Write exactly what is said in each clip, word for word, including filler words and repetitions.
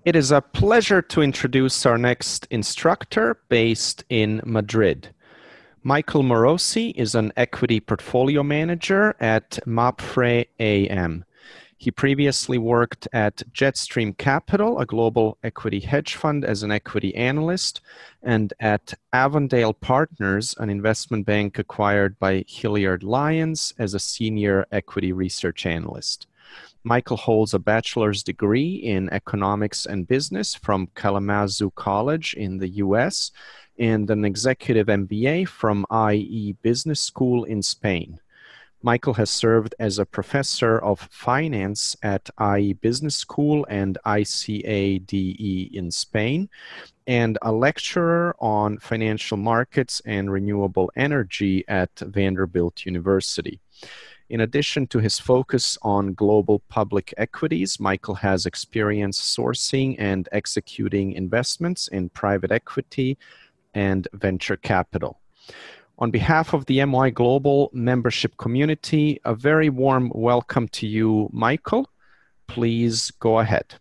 It is a pleasure to introduce our next instructor based in Madrid. Michael Morosi is an equity portfolio manager at MAPFRE A M. He previously worked at Jetstream Capital, a global equity hedge fund, as an equity analyst, and at Avondale Partners, an investment bank acquired by Hilliard Lyons, as a senior equity research analyst. Michael holds a bachelor's degree in economics and business from Kalamazoo College in the U S and an executive M B A from I E Business School in Spain. Michael has served as a professor of finance at I E Business School and I C A D E in Spain, and a lecturer on financial markets and renewable energy at Vanderbilt University. In addition to his focus on global public equities, Michael has experience sourcing and executing investments in private equity and venture capital. On behalf of the M Y Global membership community, a very warm welcome to you, Michael. Please go ahead.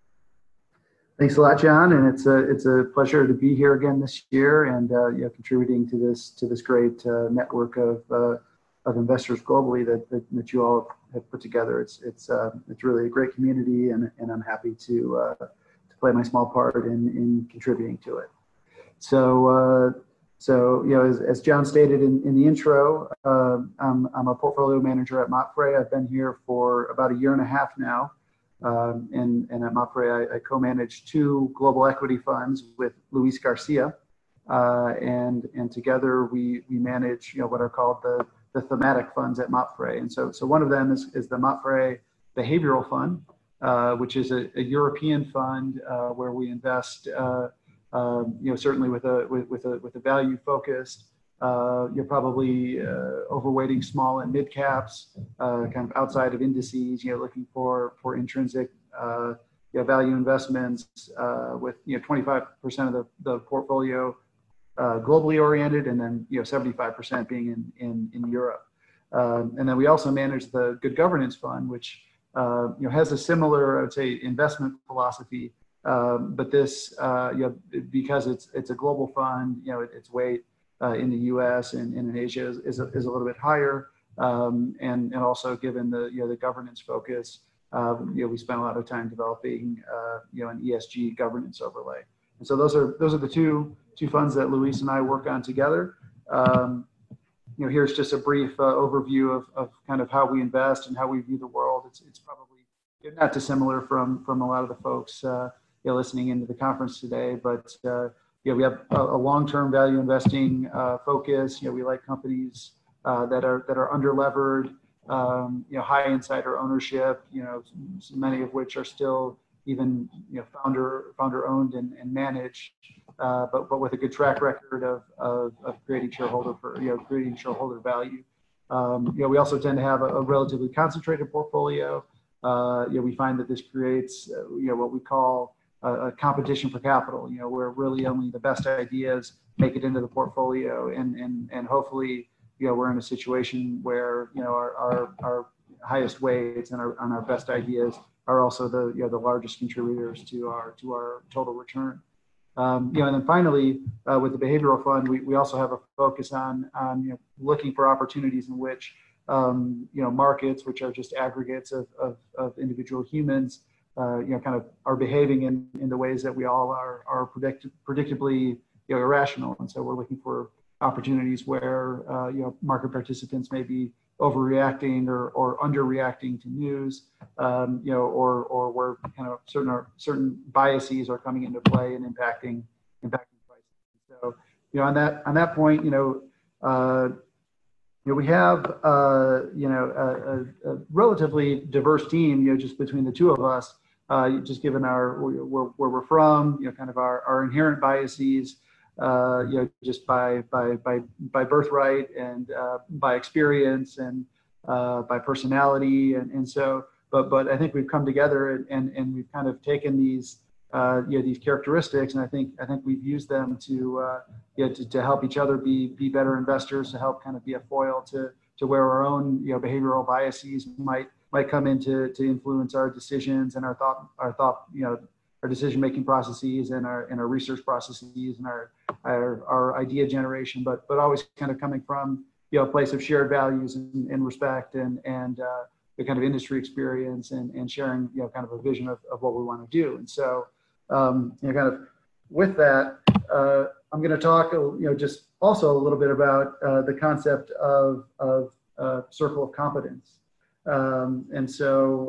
Thanks a lot, John, and it's a it's a pleasure to be here again this year and uh, you know, contributing to this to this great uh, network of uh, of investors globally that, that that you all have put together. It's it's uh, it's really a great community, and and I'm happy to uh, to play my small part in in contributing to it. So. Uh, So, you know, as, as John stated in, in the intro, uh, I'm, I'm a portfolio manager at MAPFRE. I've been here for about a year and a half now. Um, and, and at MAPFRE, I, I co-manage two global equity funds with Luis Garcia. Uh, and, and together we, we manage, you know, what are called the, the thematic funds at MAPFRE. And so, so one of them is, is the MAPFRE Behavioral Fund, uh, which is a, a European fund uh, where we invest uh, Um, you know, certainly with a with, with a with a value focus, uh, you're probably uh, overweighting small and mid caps, uh, kind of outside of indices. You know, looking for for intrinsic uh, you know, value investments uh, with you know twenty-five percent of the the portfolio uh, globally oriented, and then you know seventy-five percent being in in in Europe. Um, and then we also manage the Good Governance Fund, which uh, you know has a similar, I would say, investment philosophy. Um, but this, uh, you know, because it's it's a global fund, you know, it, its weight uh, in the U S and, and in Asia is, is, a, is a little bit higher, um, and and also given the you know the governance focus, uh, you know, we spend a lot of time developing uh, you know an E S G governance overlay. And so those are those are the two two funds that Luis and I work on together. Um, you know, here's just a brief uh, overview of, of kind of how we invest and how we view the world. It's it's probably not dissimilar from from a lot of the folks. Uh, You know, listening into the conference today, but uh, yeah, we have a, a long-term value investing uh, focus. You know, we like companies uh, that are that are under-levered, um, you know, high insider ownership. You know, many of which are still even you know founder founder-owned and, and managed, uh, but but with a good track record of of, of creating shareholder for you know creating shareholder value. Um, you know, we also tend to have a, a relatively concentrated portfolio. Uh, you know, we find that this creates uh, you know what we call a competition for capital, you know, where really only the best ideas make it into the portfolio, and and and hopefully, you know, we're in a situation where you know our our, our highest weights and our and our best ideas are also the you know the largest contributors to our to our total return. Um, you know, and then finally, uh, with the behavioral fund, we, we also have a focus on on you know looking for opportunities in which um, you know markets, which are just aggregates of of, of individual humans. Uh, you know, kind of are behaving in, in the ways that we all are are predict, predictably you know irrational, and so we're looking for opportunities where uh, you know market participants may be overreacting or or underreacting to news, um, you know, or or where kind of certain certain biases are coming into play and impacting impacting prices. So you know on that on that point, you know. Uh, You know, we have, uh, you know, a, a, a relatively diverse team, you know, just between the two of us, uh, just given our, where, where we're from, you know, kind of our, our inherent biases, uh, you know, just by, by, by, by birthright and uh, by experience and uh, by personality. And, and so, but, but I think we've come together and, and, and we've kind of taken these, uh, you know, these characteristics, and I think I think we've used them to, uh, you know, to, to help each other be be better investors, to help kind of be a foil to to where our own you know behavioral biases might might come in to to influence our decisions and our thought our thought you know our decision-making processes and our and our research processes and our, our our idea generation, but but always kind of coming from, you know, a place of shared values and, and respect and and uh, the kind of industry experience and, and sharing, you know, kind of a vision of, of what we want to do. And so, um, you know, kind of with that, uh, I'm going to talk, you know, just also a little bit about uh, the concept of of uh, circle of competence. Um, and so,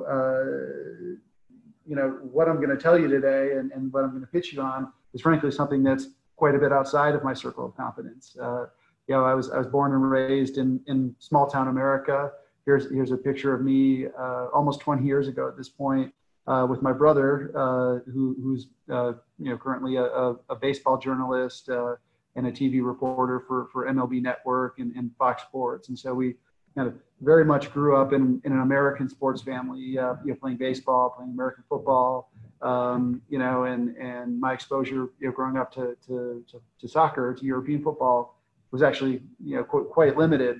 uh, you know, what I'm going to tell you today and, and what I'm going to pitch you on is frankly something that's quite a bit outside of my circle of competence. Uh, you know, I was I was born and raised in in small town America. Here's here's a picture of me uh, almost twenty years ago at this point uh, with my brother, uh, who who's uh, you know currently a, a, a baseball journalist uh, and a T V reporter for for M L B Network and, and Fox Sports. And so we kind of very much grew up in, in an American sports family, uh, you know, playing baseball, playing American football, um, you know, and, and my exposure, you know, growing up to, to, to, to soccer, to European football was actually, you know, qu- quite limited.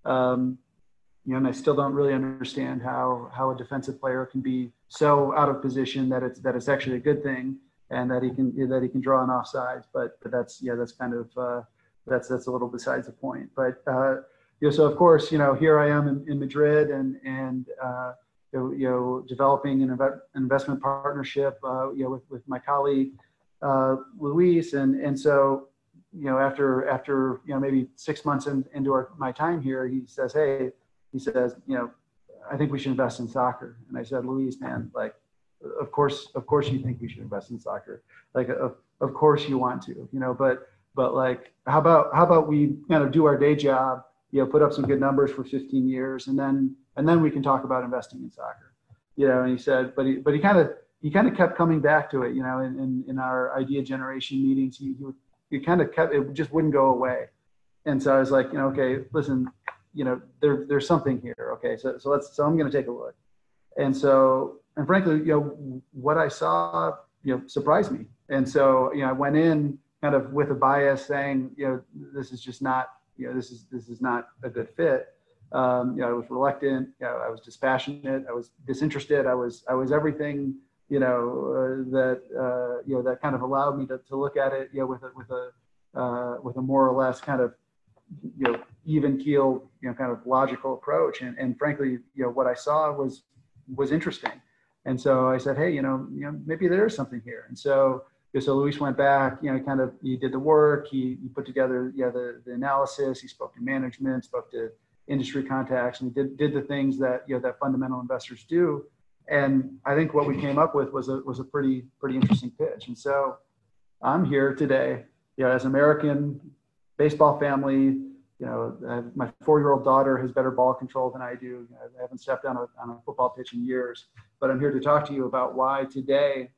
Um, you know, and I still don't really understand how, how a defensive player can be so out of position that it's, that it's actually a good thing and that he can, that he can draw an offsides, but, but that's, yeah, that's kind of, uh, that's, that's a little besides the point. But, uh, You know, so of course, you know, here I am in, in Madrid and and uh, you, know, you know developing an, inv- an investment partnership, uh, you know, with, with my colleague uh, Luis, and and so you know after after you know maybe six months in, into our, my time here, he says, hey, he says, you know, I think we should invest in soccer. And I said, Luis, man, like, of course, of course you think we should invest in soccer, like, of of course you want to, you know, but but like, how about how about we kind of do our day job, you know, put up some good numbers for fifteen years, and then and then we can talk about investing in soccer, you know. And he said, but he but he kind of he kind of kept coming back to it, you know, in, in, in our idea generation meetings, he he, would, he kind of kept, it just wouldn't go away. And so I was like, you know, okay, listen, you know, there there's something here, okay, so so let's so I'm going to take a look. And so, and frankly, you know, what I saw, you know, surprised me. And so, you know, I went in kind of with a bias saying, you know, this is just not. You know, this is this is not a good fit. Um, you know, I was reluctant. You know, I was dispassionate. I was disinterested. I was I was everything. You know, uh, that uh, you know that kind of allowed me to, to look at it. You know, with a with a uh, with a more or less kind of you know even keel, you know, kind of logical approach. And and frankly, you know, what I saw was was interesting. And so I said, hey, you know, you know, maybe there is something here. And so. So Luis went back, you know, kind of, he did the work, he, he put together, yeah, the, the analysis, he spoke to management, spoke to industry contacts, and he did, did the things that, you know, that fundamental investors do. And I think what we came up with was a, was a pretty, pretty interesting pitch. And so I'm here today, you know, as an American baseball family, you know, I have, my four-year-old daughter has better ball control than I do. You know, I haven't stepped on a, on a football pitch in years, but I'm here to talk to you about why today,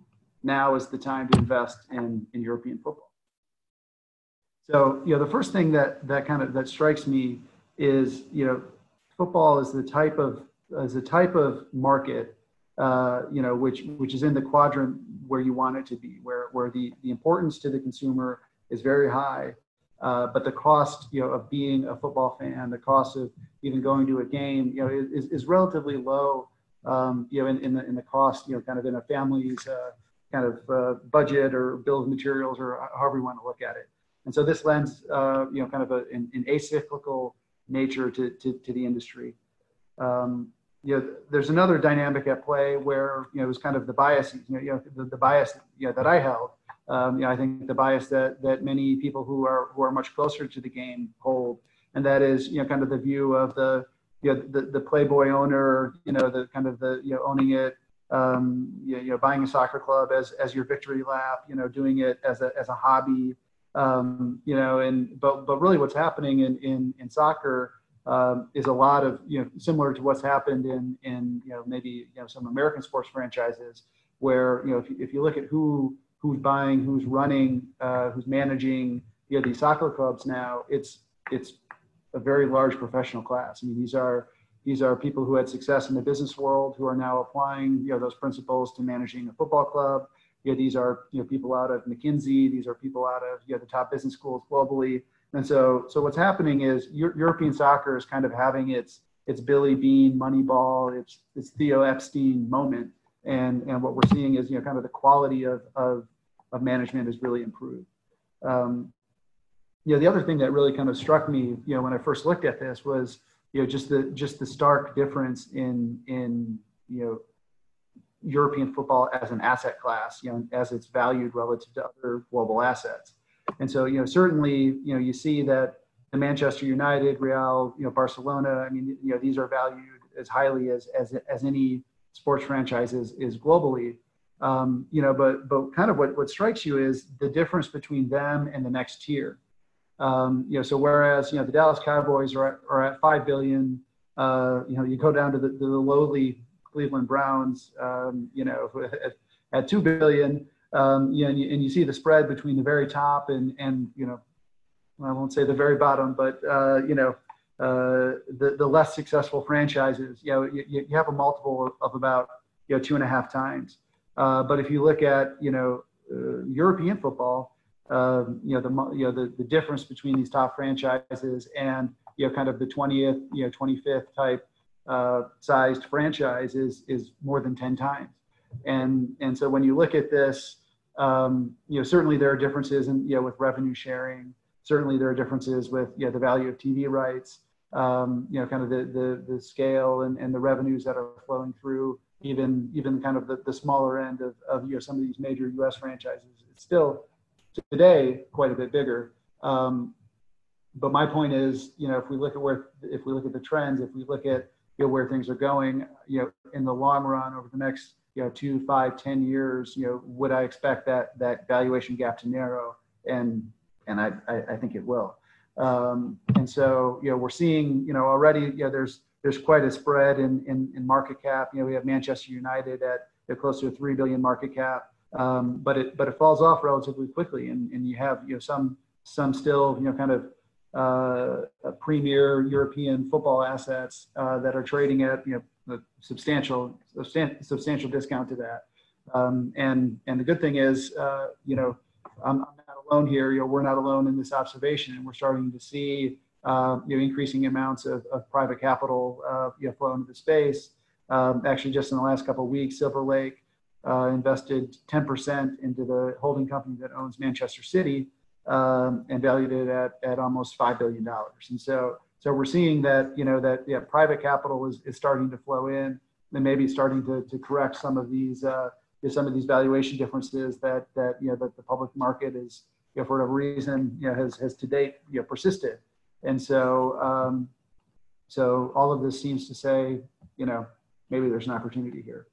now is the time to invest in, in European football. So, you know, the first thing that that kind of that strikes me is, you know, football is the type of is a type of market, uh, you know, which which is in the quadrant where you want it to be, where where the the importance to the consumer is very high, uh, but the cost, you know, of being a football fan, the cost of even going to a game, you know, is is relatively low, um, you know, in in the in the cost, you know, kind of in a family's uh, kind of uh, budget or bill of materials or however you want to look at it. And so this lends, uh, you know, kind of a, an, an acyclical nature to, to, to the industry. Um, you know, there's another dynamic at play where, you know, it was kind of the bias, you know, you know the, the bias, you know, that I held. Um, you know, I think the bias that that many people who are who are much closer to the game hold, and that is, you know, kind of the view of the, you know, the, the Playboy owner, you know, the kind of the, you know, owning it, um, you, you know, buying a soccer club as, as your victory lap, you know, doing it as a, as a hobby, um, you know, and, but, but really what's happening in, in, in soccer, um, is a lot of, you know, similar to what's happened in, in, you know, maybe, you know, some American sports franchises where, you know, if you, if you look at who, who's buying, who's running, uh, who's managing, you know, these soccer clubs now, it's, it's a very large professional class. I mean, these are, These are people who had success in the business world who are now applying, you know, those principles to managing a football club. You know, these are, you know, people out of McKinsey. These are people out of, you know, the top business schools globally. And so, so what's happening is European soccer is kind of having its its Billy Beane, Moneyball, its its Theo Epstein moment. And, and what we're seeing is, you know, kind of the quality of, of, of management has really improved. Um, you know, the other thing that really kind of struck me, you know, when I first looked at this was, you know, just the, just the stark difference in, in, you know, European football as an asset class, you know, as it's valued relative to other global assets. And so, you know, certainly, you know, you see that the Manchester United, Real, you know, Barcelona, I mean, you know, these are valued as highly as, as, as any sports franchise is, is globally. Um, you know, but, but kind of what, what strikes you is the difference between them and the next tier. Um, you know, so whereas, you know, the Dallas Cowboys are at, are at five billion, uh, you know, you go down to the, the lowly Cleveland Browns, um, you know, at, at two billion, um, you know, and you, and you see the spread between the very top and, and, you know, I won't say the very bottom, but, uh, you know, uh, the, the less successful franchises, you know, you, you have a multiple of about, you know, two and a half times. Uh, but if you look at, you know, uh, European football, um, you know, the, you know, the, the difference between these top franchises and, you know, kind of the twentieth, you know, twenty-fifth type uh, sized franchise is, is more than ten times. And, and so when you look at this, um, you know, certainly there are differences in, you know, with revenue sharing. Certainly there are differences with, you know, the value of T V rights, um, you know, kind of the, the, the scale and, and the revenues that are flowing through, even, even kind of the, the smaller end of, of, you know, some of these major U S franchises. It's still today quite a bit bigger. Um, but my point is, you know, if we look at where, if we look at the trends, if we look at, you know, where things are going, you know, in the long run over the next, you know, two, five, ten years, you know, would I expect that, that valuation gap to narrow? And, and I, I, I think it will. Um, and so, you know, we're seeing, you know, already, you know, there's, there's quite a spread in, in, in market cap. You know, we have Manchester United at, at close to a three billion market cap. Um, but it, but it falls off relatively quickly. And, and you have, you know, some, some still, you know, kind of, uh, premier European football assets, uh, that are trading at, you know, a substantial, substantial, substantial discount to that. Um, and, and the good thing is, uh, you know, I'm, I'm not alone here. You know, we're not alone in this observation, and we're starting to see, uh, you know, increasing amounts of, of private capital, uh, you know, flow into the space. Um, actually, just in the last couple of weeks, Silver Lake uh, invested ten percent into the holding company that owns Manchester City, um, and valued it at, at almost five billion dollars. And so, so we're seeing that, you know, that yeah, private capital is, is starting to flow in, and maybe starting to, to correct some of these, uh, some of these valuation differences that, that, you know, that the public market is, you know, for whatever reason, you know, has, has to date, you know, persisted. And so, um, so all of this seems to say, you know, maybe there's an opportunity here.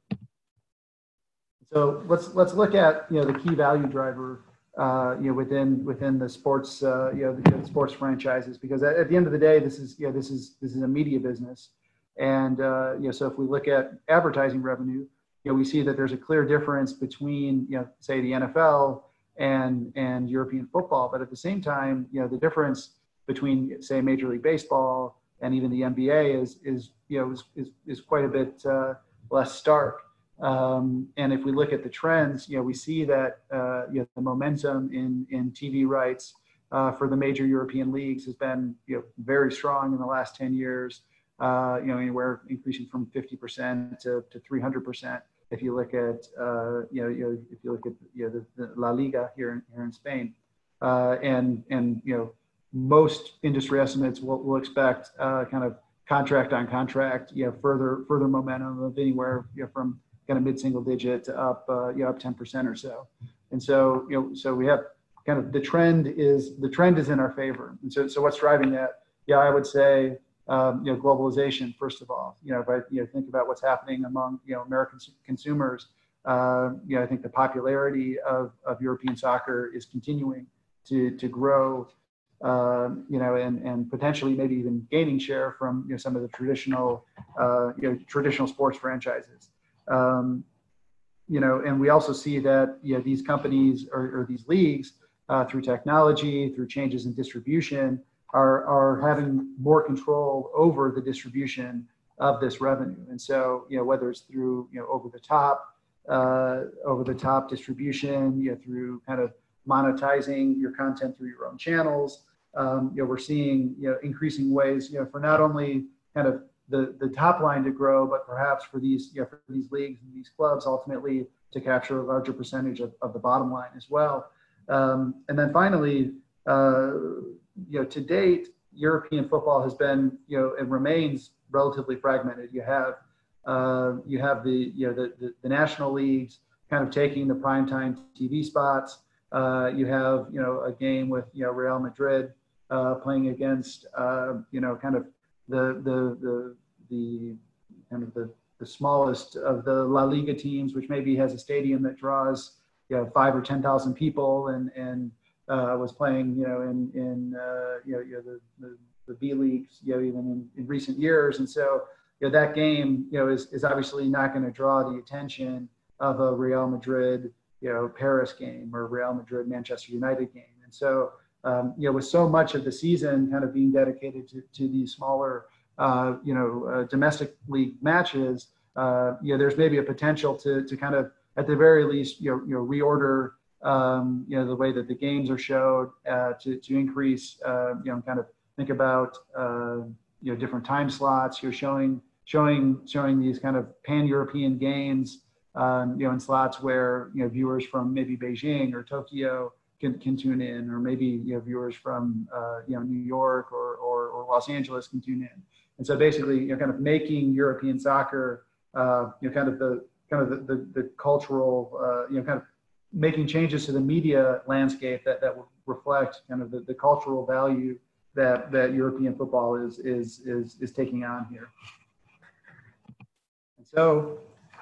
So let's, let's look at, you know, the key value driver, uh, you know, within, within the sports, uh, you know, the, the sports franchises, because at, at the end of the day, this is, you know, this is, this is a media business. And, uh, you know, so if we look at advertising revenue, you know, we see that there's a clear difference between, you know, say the N F L and, and European football. But at the same time, you know, the difference between, say, Major League Baseball and even the N B A is, is you know, is, is, is quite a bit uh, less stark. Um, and if we look at the trends, you know, we see that, uh, you know, the momentum in, in T V rights uh, for the major European leagues has been, you know, very strong in the last ten years, uh, you know, anywhere increasing from fifty percent to, to three hundred percent. If you look at, uh, you know, you know, if you look at, you know, the, the La Liga here in, here in Spain, uh, and, and, you know, most industry estimates will, will expect uh, kind of contract on contract, you know, further, further momentum of anywhere, you know, from kind of mid-single digit to up, uh, you know, up ten percent or so. And so, you know, so we have kind of the trend is, the trend is in our favor. And so, so what's driving that? Yeah, I would say, um, you know, globalization, first of all. You know, if I, you know, think about what's happening among, you know, American consumers, uh, you know, I think the popularity of, of European soccer is continuing to, to grow, uh, you know, and, and potentially maybe even gaining share from, you know, some of the traditional, uh, you know, traditional sports franchises. Um, you know, and we also see that, you know, these companies or, or these leagues, uh, through technology, through changes in distribution, are, are having more control over the distribution of this revenue. And so, you know, whether it's through, you know, over the top, uh, over the top distribution, you know, through kind of monetizing your content through your own channels, um, you know, we're seeing, you know, increasing ways, you know, for not only kind of the, the top line to grow, but perhaps for these, you know, for these leagues and these clubs ultimately to capture a larger percentage of, of the bottom line as well. Um, and then finally, uh, you know, to date, European football has been, you know, it remains relatively fragmented. You have, uh, you have the, you know, the, the, the national leagues kind of taking the primetime T V spots. Uh, you have, you know, a game with, you know, Real Madrid uh, playing against, uh, you know, kind of the, the, the, the kind of the, the smallest of the La Liga teams, which maybe has a stadium that draws, you know, five or ten thousand people, and and uh, was playing, you know, in in uh, you know, you know the, the the B leagues, you know, even in, in recent years, and so you know that game, you know, is is obviously not going to draw the attention of a Real Madrid, you know, Paris game or Real Madrid Manchester United game, and so um, you know, with so much of the season kind of being dedicated to to these smaller, uh, you know, uh, domestic league matches, uh, you know, there's maybe a potential to to kind of, at the very least, you know, you know, reorder, um, you know, the way that the games are showed uh, to to increase, uh, you know, kind of think about, uh, you know, different time slots. You're showing showing showing these kind of pan-European games, um, you know, in slots where, you know, viewers from maybe Beijing or Tokyo can can tune in, or maybe, you know, viewers from uh, you know, New York or, or or Los Angeles can tune in. And so basically, you know, kind of making European soccer, uh, you know, kind of the kind of the, the, the cultural, uh, you know, kind of making changes to the media landscape that, that will reflect kind of the, the cultural value that, that European football is, is, is, is taking on here. And so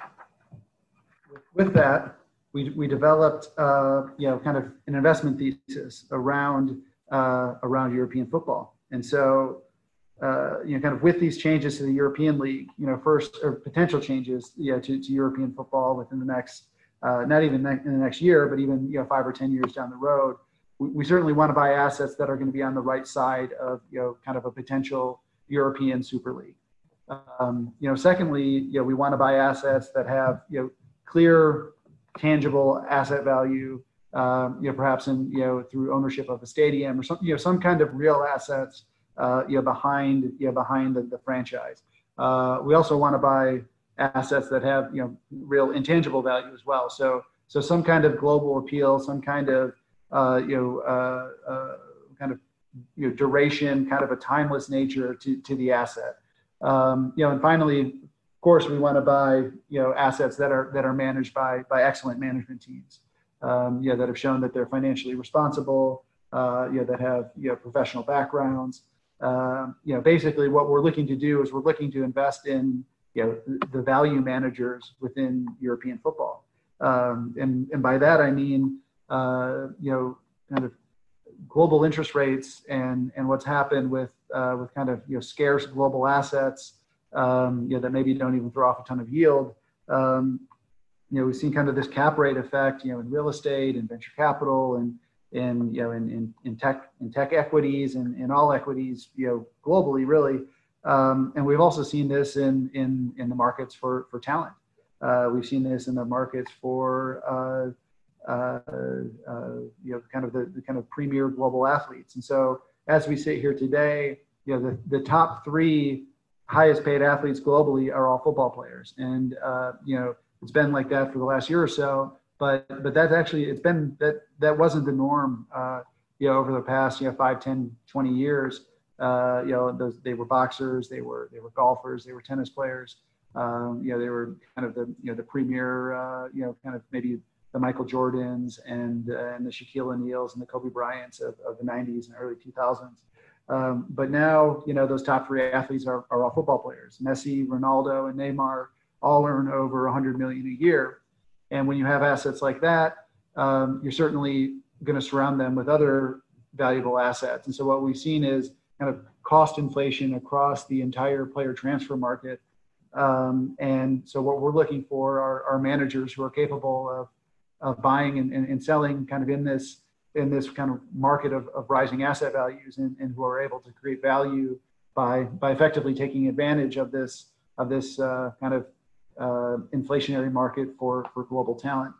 with that, we, we developed, uh, you know, kind of an investment thesis around, uh, around European football. And so, Uh, you know, kind of with these changes to the European League, you know, first, or potential changes, you know, to, to European football within the next, uh, not even in the next year, but even, you know, five or ten years down the road, we, we certainly want to buy assets that are going to be on the right side of, you know, kind of a potential European Super League. Um, you know, secondly, you know, we want to buy assets that have, you know, clear, tangible asset value, um, you know, perhaps in, you know, through ownership of a stadium or some, you know, some kind of real assets, Uh, you know, behind, you know, behind the, the franchise. Uh, we also want to buy assets that have, you know, real intangible value as well. So, so some kind of global appeal, some kind of, uh, you know, uh, uh, kind of, you know, duration, kind of a timeless nature to, to the asset. Um, you know, and finally, of course, we want to buy, you know, assets that are that are managed by by excellent management teams. Um, you know, that have shown that they're financially responsible. Uh, you know, that have, you know, professional backgrounds. Uh, you know, basically what we're looking to do is we're looking to invest in, you know, the value managers within European football. Um, and, and by that, I mean, uh, you know, kind of global interest rates and, and what's happened with, uh, with kind of, you know, scarce global assets, um, you know, that maybe don't even throw off a ton of yield. Um, you know, we've seen kind of this cap rate effect, you know, in real estate and venture capital and, in, you know, in, in, in tech, in tech equities and in all equities, you know, globally, really. Um, and we've also seen this in, in, in the markets for, for talent. Uh, we've seen this in the markets for, uh, uh, uh, you know, kind of the, the kind of premier global athletes. And so as we sit here today, you know, the, the top three highest paid athletes globally are all football players. And, uh, you know, it's been like that for the last year or so. But but that's actually, it's been, that that wasn't the norm, uh, you know, over the past, you know, five, ten, twenty years. Uh, you know, those, they were boxers, they were they were golfers, they were tennis players. Um, you know, they were kind of the, you know, the premier, uh, you know, kind of maybe the Michael Jordans and uh, and the Shaquille O'Neals and the Kobe Bryants of, of the nineties and early two thousands. Um, but now, you know, those top three athletes are, are all football players. Messi, Ronaldo, and Neymar all earn over one hundred million dollars a year. And when you have assets like that, um, you're certainly going to surround them with other valuable assets. And so what we've seen is kind of cost inflation across the entire player transfer market. Um, and so what we're looking for are, are managers who are capable of, of buying and, and, and selling kind of in this, in this kind of market of, of rising asset values, and, and who are able to create value by, by effectively taking advantage of this, of this uh, kind of Uh, inflationary market for, for global talent.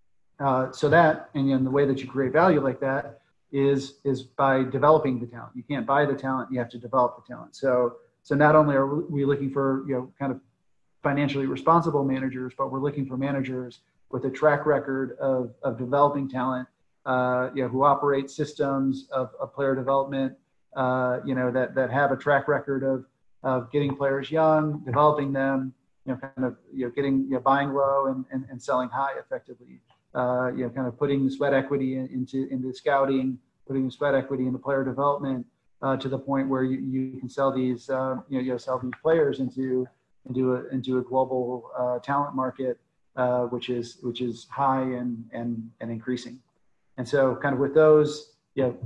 Uh, so that, and you know, the way that you create value like that is, is by developing the talent. You can't buy the talent, you have to develop the talent. So, so not only are we looking for, you know, kind of financially responsible managers, but we're looking for managers with a track record of, of developing talent, uh, you know, who operate systems of, of player development, uh, you know, that, that have a track record of, of getting players young, developing them, you know, kind of, you know, getting, you know, buying low and, and, and selling high effectively, uh, you know, kind of putting the sweat equity in, into, into scouting, putting the sweat equity into player development, uh, to the point where you, you can sell these, uh, you know, you know, sell these players into, into a, into a global, uh, talent market, uh, which is, which is high and, and, and increasing. And so kind of with those, you know,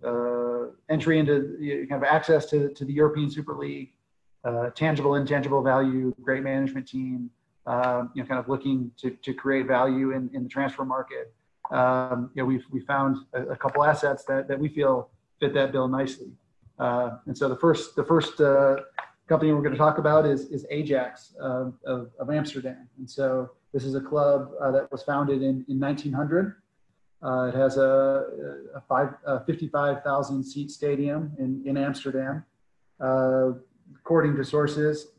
uh, entry into, you know, kind of access to, to the European Super League, uh, tangible, intangible value, great management team, uh, you know, kind of looking to, to create value in, in the transfer market. Um, you know, we've, we found a, a couple assets that, that we feel fit that bill nicely. Uh, and so the first, the first, uh, company we're going to talk about is, is Ajax uh, of, of Amsterdam. And so this is a club uh, that was founded in, in nineteen hundred. Uh, it has a, a, five, a fifty-five thousand seat stadium in, in Amsterdam. Uh, according to sources,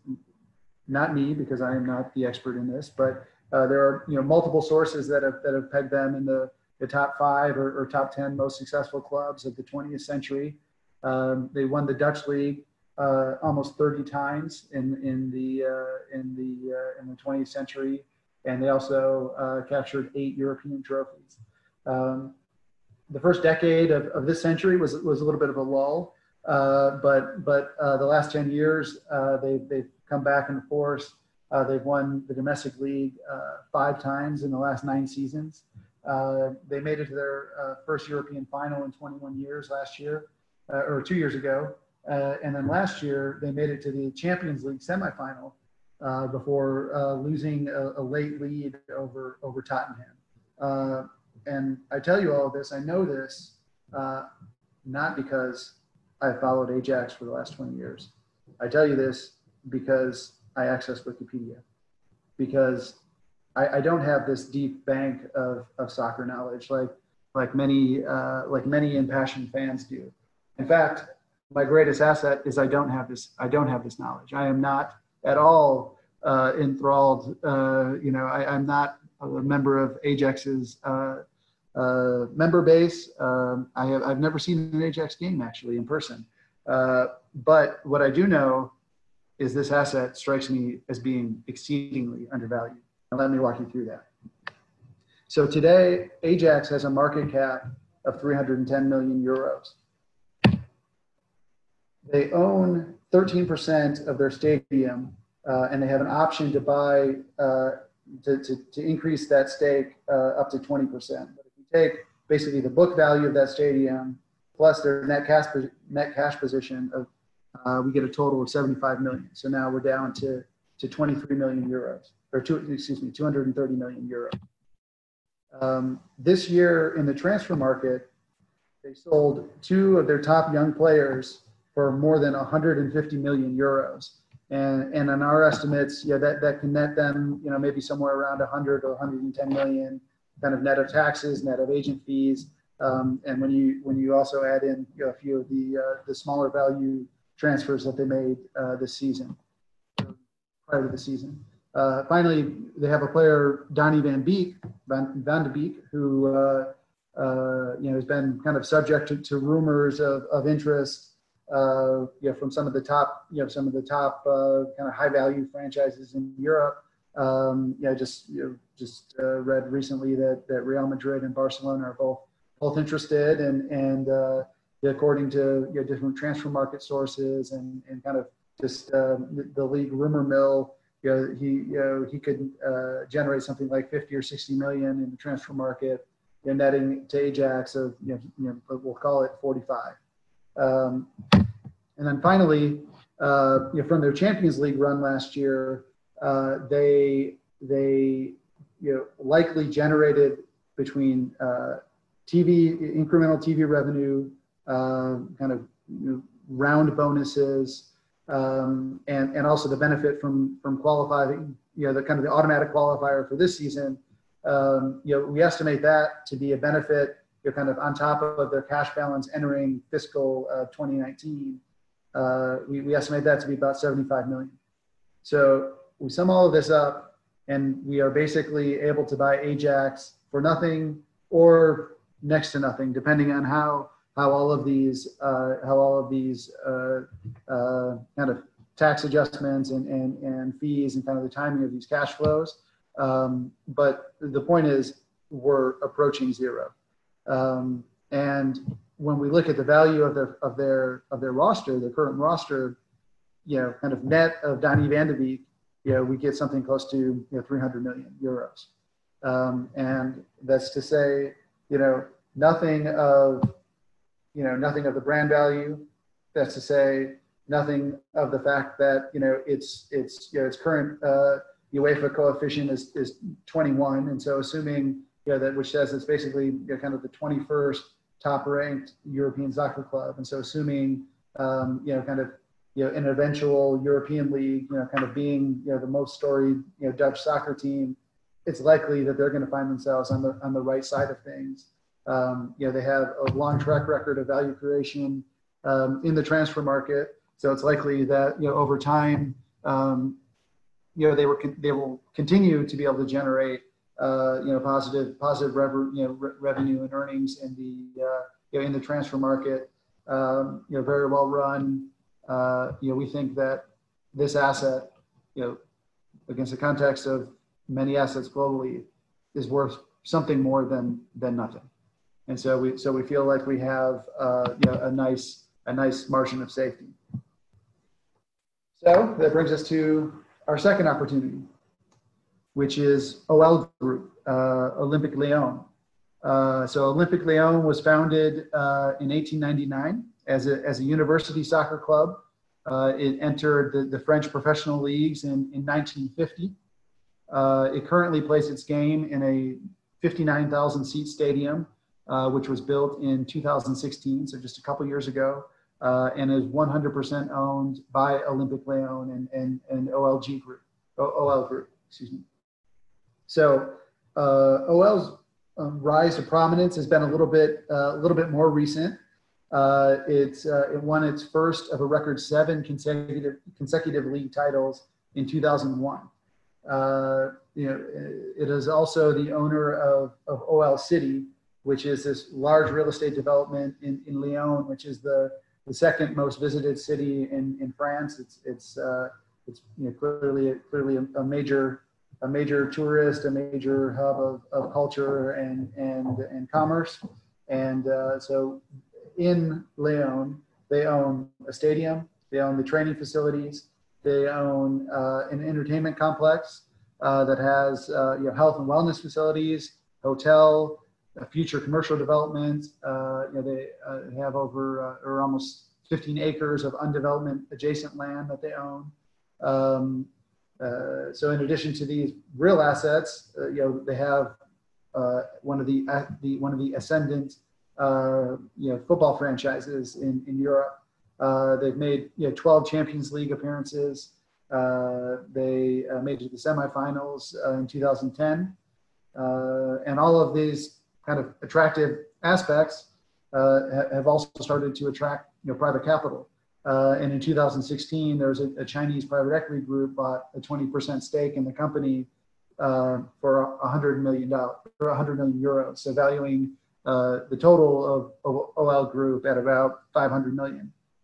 not me because I am not the expert in this, but uh, there are, you know, multiple sources that have, that have pegged them in the, the top five or, or top ten most successful clubs of the twentieth century. Um, they won the Dutch League uh, almost thirty times in, in the uh, in the uh, in the twentieth century, and they also uh, captured eight European trophies. Um, the first decade of, of this century was was a little bit of a lull, uh, but but uh, the last ten years uh, they've they've come back in force. Uh, they've won the domestic league uh, five times in the last nine seasons. Uh, they made it to their uh, first European final in twenty-one years last year, uh, or two years ago. Uh, and then last year, they made it to the Champions League semifinal uh, before uh, losing a, a late lead over, over Tottenham. Uh, and I tell you all of this, I know this, uh, not because I followed Ajax for the last twenty years. I tell you this because I access Wikipedia, because I, I don't have this deep bank of, of soccer knowledge like, like, many, uh, like many impassioned fans do. In fact, my greatest asset is I don't have this. I don't have this knowledge. I am not at all uh, enthralled. Uh, you know, I, I'm not a member of Ajax's uh, uh, member base. Um, I have. I've never seen an Ajax game actually in person. Uh, but what I do know is this asset strikes me as being exceedingly undervalued. And let me walk you through that. So today, Ajax has a market cap of three hundred ten million euros. They own thirteen percent of their stadium, uh, and they have an option to buy, uh, to, to, to increase that stake uh, up to twenty percent. But if you take basically the book value of that stadium plus their net cash, net cash position, of, uh, we get a total of seventy-five million. So now we're down to, to twenty-three million euros, or two, excuse me, two hundred thirty million euros. Um, this year in the transfer market, they sold two of their top young players for more than one hundred fifty million euros. And, and on our estimates, yeah, that, that can net them, you know, maybe somewhere around one hundred or one hundred ten million, kind of net of taxes, net of agent fees. Um, and when you, when you also add in, you know, a few of the, uh, the smaller value transfers that they made uh, this season, prior to the season. Uh, finally, they have a player, Donny van Beek, Van, van de Beek, who, uh, uh, you know, has been kind of subject to, to rumors of, of interest, Uh, you know, from some of the top, you know, some of the top uh, kind of high value franchises in Europe. Um, you know, just you know, just uh, read recently that that Real Madrid and Barcelona are both both interested, and and uh, according to you know, different transfer market sources and and kind of just uh, the, the league rumor mill, you know, he you know he could uh, generate something like fifty or sixty million in the transfer market, you know, netting to Ajax of you know, you know we'll call it forty-five. Um, and then finally, uh, you know, from their Champions League run last year, uh, they they you know likely generated between uh, T V incremental T V revenue, uh, kind of you know, round bonuses, um, and and also the benefit from from qualifying, you know, the kind of the automatic qualifier for this season. Um, you know, we estimate that to be a benefit. You're kind of on top of their cash balance entering fiscal uh, twenty nineteen. uh, we, we estimate that to be about seventy-five million. So we sum all of this up, and we are basically able to buy Ajax for nothing or next to nothing, depending on how how all of these uh, how all of these uh, uh, kind of tax adjustments and, and and fees and kind of the timing of these cash flows. Um, but the point is, we're approaching zero. Um, and when we look at the value of their of their of their roster, their current roster, you know, kind of net of Donny van de Beek, you know, we get something close to, you know, three hundred million euros. Um, and that's to say, you know, nothing of, you know, nothing of the brand value. That's to say, nothing of the fact that, you know, it's, it's, you know, its current uh, UEFA coefficient is, is twenty-one. And so assuming, you know, that, which says it's basically, you know, kind of the twenty-first top ranked European soccer club. And so assuming, um, you know, kind of, you know, an eventual European league, you know, kind of being, you know, the most storied, you know, Dutch soccer team, it's likely that they're going to find themselves on the, on the right side of things. Um, you know, they have a long track record of value creation um, in the transfer market. So it's likely that, you know, over time, um, you know, they were, they will continue to be able to generate, uh, you know, positive, positive rev- you know, re- revenue and earnings in the, uh, you know, in the transfer market, um, you know, very well run. Uh, you know, we think that this asset, you know, against the context of many assets globally, is worth something more than than nothing. And so we so we feel like we have uh, you know, a nice a nice margin of safety. So that brings us to our second opportunity, which is O L Group, uh, Olympique Lyon. Uh, so Olympique Lyon was founded uh, in eighteen ninety-nine. As a, as a university soccer club. Uh, it entered the, the French professional leagues in, in nineteen fifty. Uh, it currently plays its game in a fifty-nine thousand seat stadium, uh, which was built in two thousand sixteen, so just a couple years ago, uh, and is one hundred percent owned by Olympique Lyon and, and, and O L G Group, O L Group, excuse me. So uh, O L's um, rise to prominence has been a little bit, uh, a little bit more recent. Uh, it's, uh, it won its first of a record seven consecutive consecutive league titles in two thousand one. Uh, you know, it is also the owner of, of O L City, which is this large real estate development in, in Lyon, which is the, the second most visited city in, in France. It's it's uh, it's you know, clearly clearly a, a major a major tourist, a major hub of, of culture and and and commerce, and uh, so. In Lyon, they own a stadium, they own the training facilities, they own uh, an entertainment complex uh, that has uh, you know, health and wellness facilities, hotel, a future commercial development. Uh, you know, they uh, have over uh, or almost fifteen acres of undevelopment adjacent land that they own. Um, uh, so in addition to these real assets, uh, you know, they have uh, one of the, uh, the one of the ascendant Uh, you know, football franchises in, in Europe. Uh, they've made, you know, twelve Champions League appearances. Uh, they uh, made it to the semifinals uh, in two thousand ten. Uh, and all of these kind of attractive aspects uh, have also started to attract, you know, private capital. Uh, and in two thousand sixteen, there was a, a Chinese private equity group bought a twenty percent stake in the company uh, for one hundred million dollars, or one hundred million euros. So valuing Uh, the total of, of O L Group at about five hundred million.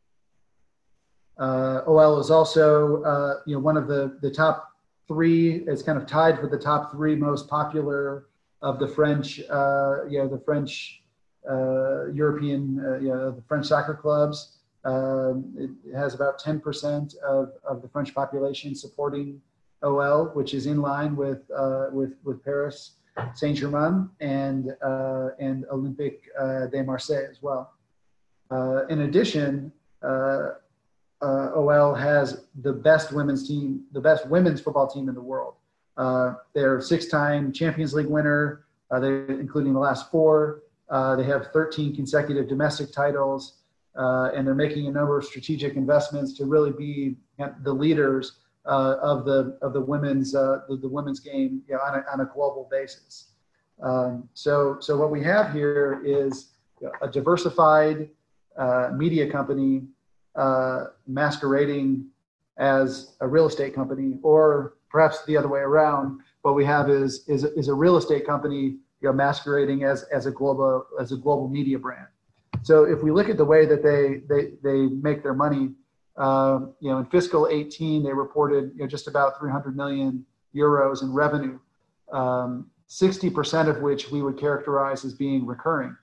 Uh, O L is also, uh, you know, one of the, the top three, it's kind of tied for the top three most popular of the French, uh, you know, the French, uh, European, uh, you know, the French soccer clubs. Um, it has about ten percent of, of the French population supporting O L, which is in line with, uh, with, with Paris Saint-Germain and uh, and Olympique uh, de Marseille as well. Uh, in addition, uh, uh, O L has the best women's team, the best women's football team in the world. Uh, they're six-time Champions League winner, uh, they including the last four. Uh, they have thirteen consecutive domestic titles, uh, and they're making a number of strategic investments to really be the leaders Uh, of the of the women's uh, the, the women's game, you know, on a, on a global basis. Um, so so what we have here is, you know, a diversified uh, media company uh, masquerading as a real estate company, or perhaps the other way around. What we have is is is a real estate company, you know, masquerading as as a global as a global media brand. So if we look at the way that they they they make their money, uh, you know, in fiscal eighteen they reported, you know, just about three hundred million euros in revenue, um, sixty percent of which we would characterize as being recurring,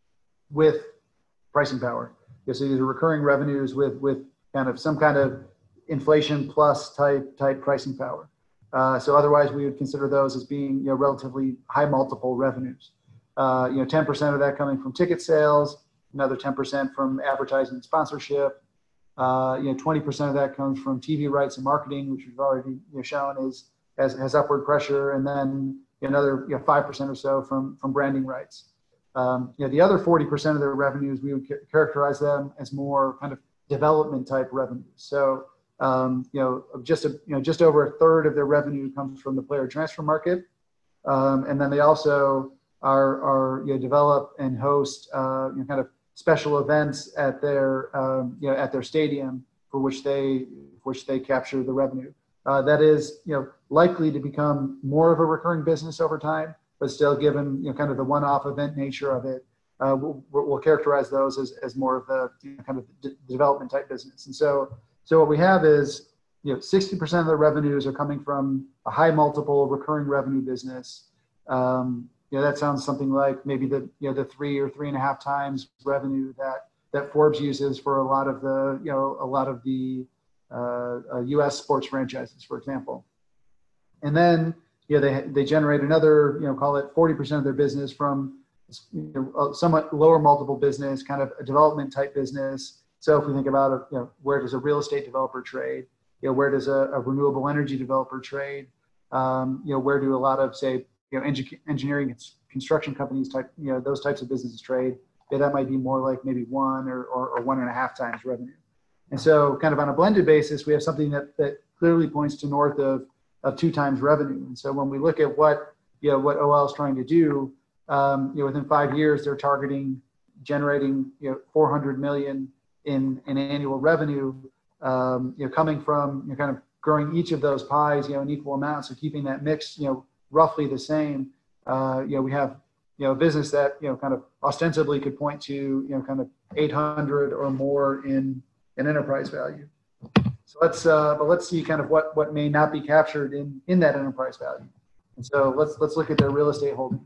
with pricing power. You know, so these are recurring revenues with with kind of some kind of inflation plus type type pricing power. Uh, so otherwise, we would consider those as being, you know, relatively high multiple revenues. Uh, you know, ten percent of that coming from ticket sales, another ten percent from advertising and sponsorship. Uh, you know, twenty percent of that comes from T V rights and marketing, which we've already, you know, shown is has, has upward pressure, and then another, you know, five percent or so from from branding rights. Um, you know, the other forty percent of their revenues, we would ca- characterize them as more kind of development type revenues. So Um, you know, just a, you know, just over a third of their revenue comes from the player transfer market, um, and then they also are, are you know, develop and host uh, you know, kind of special events at their um, you know, at their stadium for which they for which they capture the revenue. Uh, that is, you know, likely to become more of a recurring business over time, but still, given, you know, kind of the one-off event nature of it, uh, we'll, we'll characterize those as, as more of the, you know, kind of d- development type business. And so. So what we have is, you know, sixty percent of the revenues are coming from a high multiple recurring revenue business. Um, you know, that sounds something like maybe the, you know, the three or three and a half times revenue that, that Forbes uses for a lot of the, you know, a lot of the uh, uh, U S sports franchises, for example. And then, you know, they, they generate another, you know, call it forty percent of their business from, you know, a somewhat lower multiple business, kind of a development type business. So if we think about, you know, where does a real estate developer trade? You know, where does a, a renewable energy developer trade? Um, you know, where do a lot of, say, you know, engi- engineering construction companies type, you know, those types of businesses trade? Yeah, that might be more like maybe one or, or, or one and a half times revenue. And so kind of on a blended basis, we have something that, that clearly points to north of, of two times revenue. And so when we look at what, you know, what O L is trying to do, um, you know, within five years, they're targeting generating, you know, four hundred million in, in annual revenue, um, you know, coming from, you know, kind of growing each of those pies, you know, in equal amounts. So keeping that mix, you know, roughly the same. Uh, you know, we have, you know, a business that, you know, kind of ostensibly could point to, you know, kind of eight hundred or more in, in enterprise value. So let's, uh, but let's see kind of what, what may not be captured in, in that enterprise value. And so let's, let's look at their real estate holdings.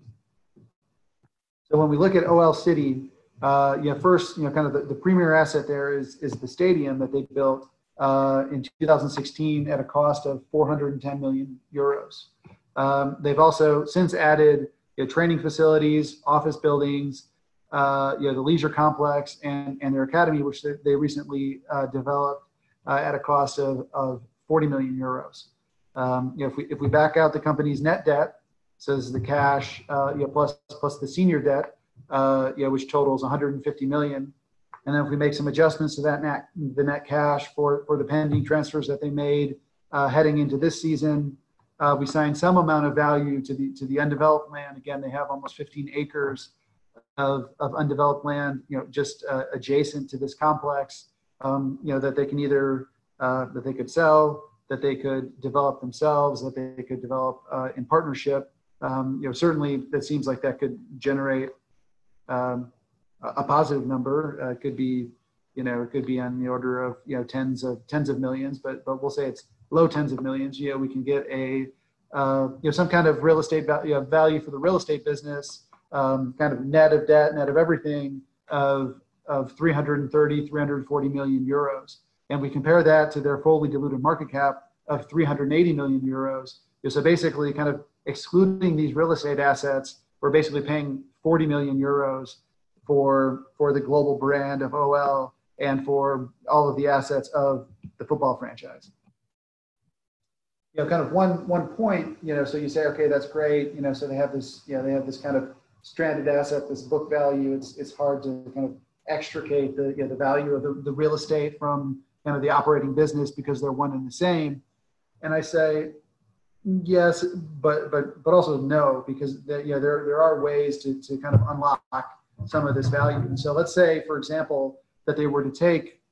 So when we look at O L City, Uh, you know, first, you know, kind of the, the premier asset there is is the stadium that they built uh, in two thousand sixteen at a cost of four hundred ten million euros. Um, they've also since added, you know, training facilities, office buildings, uh, you know, the leisure complex, and and their academy, which they, they recently uh, developed uh, at a cost of of forty million euros. Um, you know, if we if we back out the company's net debt, so this is the cash, uh, you know, plus plus the senior debt. Uh, you know, which totals one hundred fifty million. And then if we make some adjustments to that net, the net cash for, for the pending transfers that they made uh, heading into this season, uh, we signed some amount of value to the to the undeveloped land. Again, they have almost fifteen acres of, of undeveloped land, you know, just uh, adjacent to this complex, um, you know, that they can either uh, that they could sell, that they could develop themselves, that they could develop uh, in partnership. Um, you know, certainly that seems like that could generate Um, a positive number. Uh, could be, you know, it could be on the order of, you know, tens of tens of millions, but but we'll say it's low tens of millions. You know, we can get a, uh, you know, some kind of real estate value, you know, value for the real estate business, um, kind of net of debt, net of everything, of of three hundred thirty, three hundred forty million euros, and we compare that to their fully diluted market cap of three hundred eighty million euros. So basically, kind of excluding these real estate assets, we're basically paying forty million euros for for the global brand of O L and for all of the assets of the football franchise. You know, kind of one one point, you know, so you say, okay, that's great, you know, so they have this, you know, they have this kind of stranded asset, this book value. It's it's hard to kind of extricate the, you know, the value of the, the real estate from kind of the operating business because they're one and the same. And I say, yes, but but but also no, because the, you know, there there are ways to to kind of unlock some of this value. And so let's say, for example, that they were to take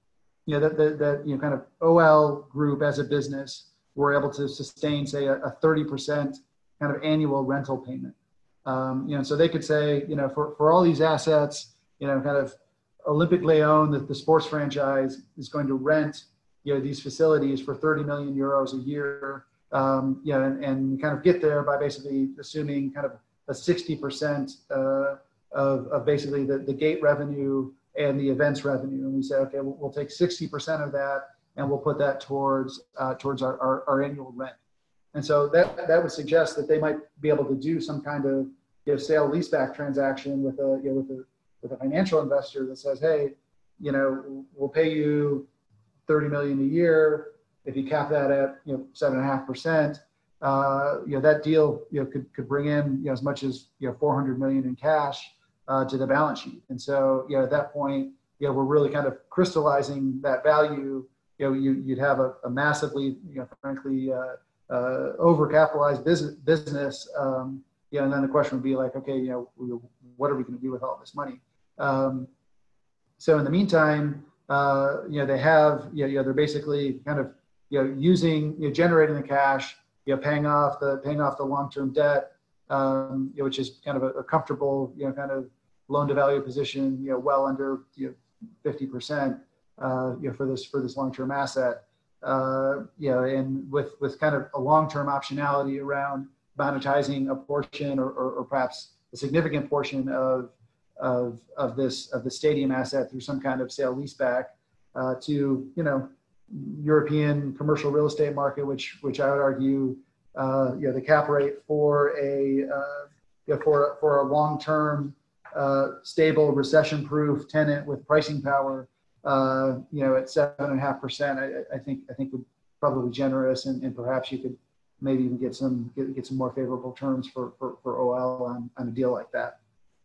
you know, that, that, that, you know, kind of O L group as a business were able to sustain, say, a, a thirty percent kind of annual rental payment. Um, you know, so they could say, you know, for, for all these assets, you know, kind of Olympic Lyon, the, the sports franchise, is going to rent, you know, these facilities for thirty million euros a year, um, you know, and, and kind of get there by basically assuming kind of a sixty percent uh, of, of basically the, the gate revenue and the events revenue. And we say, okay, we'll, we'll take sixty percent of that and we'll put that towards uh, towards our, our, our annual rent. And so that that would suggest that they might be able to do some kind of, you know, sale leaseback transaction with a, you know, with a with a financial investor that says, hey, you know, we'll pay you thirty million a year. If you cap that at, you know, seven and a half percent, uh, you know, that deal, you know, could could bring in, you know, as much as, you know, four hundred million in cash uh, to the balance sheet. And so, you know, at that point, you know, we're really kind of crystallizing that value. You know, you, you'd have a, a massively, you know, frankly, uh, uh, overcapitalized business, business um, you know, and then the question would be like, okay, you know, what are we going to do with all this money? Um, so in the meantime, uh, you know, they have, you know, you know, they're basically kind of, you know, using, you know, generating the cash, you know, paying off the, paying off the long-term debt, um, you know, which is kind of a, a comfortable, you know, kind of loan to value position, you know, well under, you know, fifty percent, uh, you know, for this, for this long-term asset, uh, you know, and with, with kind of a long-term optionality around monetizing a portion or, or, or perhaps a significant portion of, of, of this, of the stadium asset through some kind of sale leaseback, uh, to, you know, European commercial real estate market, which, which I would argue, uh, you know, the cap rate for a, uh, you know, for, for a long-term, uh, stable recession-proof tenant with pricing power, uh, you know, at seven and a half percent, I, I think, I think would probably be generous, and, and perhaps you could maybe even get some, get, get some more favorable terms for, for, for O L on, on a deal like that.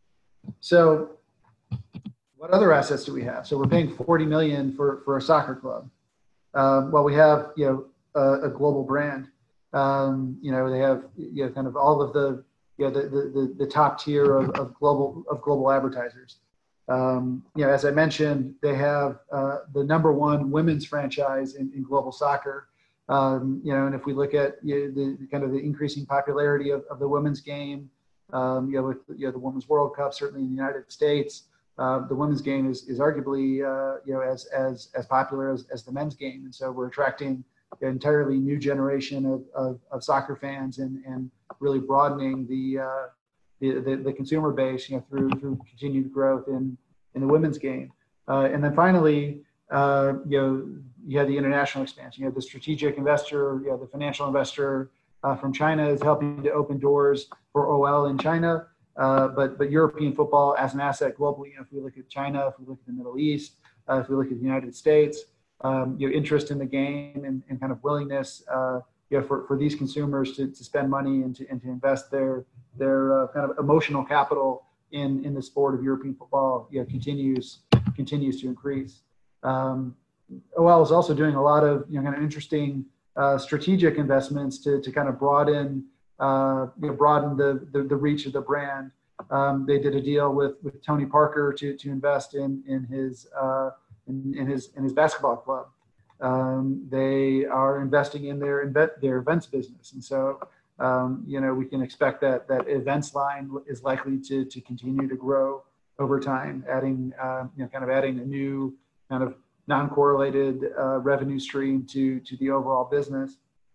So what other assets do we have? So we're paying forty million for, for a soccer club. Um, well, we have, you know, a, a global brand. Um, you know, they have, you know, kind of all of the, you know, the, the, the top tier of, of global, of global advertisers. Um, you know, as I mentioned, they have uh, the number one women's franchise in, in global soccer. Um, you know, and if we look at, you know, the, the kind of the increasing popularity of, of the women's game, um, you know, with, you know, the Women's World Cup, certainly in the United States, uh, the women's game is, is arguably, uh, you know, as, as, as popular as, as the men's game. And so we're attracting an entirely new generation of, of, of soccer fans, and, and really broadening the, uh, the, the, the consumer base, you know, through, through continued growth in, in the women's game. Uh, and then finally, uh, you know, you have the international expansion. You have the strategic investor, you have the financial investor uh, from China is helping to open doors for O L in China. Uh, but but European football as an asset globally, you know, if we look at China, if we look at the Middle East, uh, if we look at the United States, um, your interest in the game and, and kind of willingness, uh, you know, for, for these consumers to, to spend money and to, and to invest their their uh, kind of emotional capital in, in the sport of European football, you know, continues continues to increase. Um, O L is also doing a lot of, you know, kind of interesting uh, strategic investments to, to kind of broaden, uh, you know, broaden the, the, the reach of the brand. Um, they did a deal with, with Tony Parker to, to invest in, in his, uh, in, in his, in his basketball club. Um, they are investing in their, their events business. And so, um, you know, we can expect that, that events line is likely to, to continue to grow over time, adding, uh, you know, kind of adding a new kind of non-correlated uh, revenue stream to, to the overall business.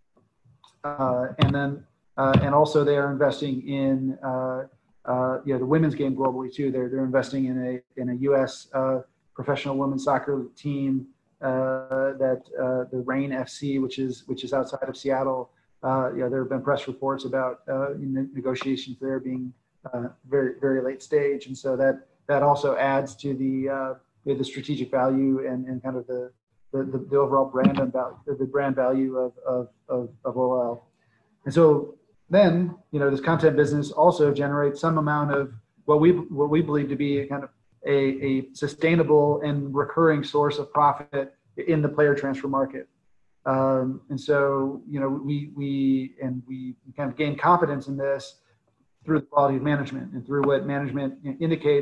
Uh, and then, uh, and also they are investing in, uh, uh, you know, the women's game globally too. They're, they're investing in a, in a U S uh, professional women's soccer team uh, that uh, the Reign F C, which is, which is outside of Seattle. Uh, you know, there have been press reports about uh, negotiations there being uh, very, very late stage. And so that, that also adds to the, uh, the strategic value and, and kind of the, the, the overall brand and value, the brand value of, of, of, of O L. And so then, you know, this content business also generates some amount of what we, what we believe to be a kind of a, a sustainable and recurring source of profit in the player transfer market. Um, and so, you know, we, we, and we kind of gain confidence in this through the quality of management and through what management indicates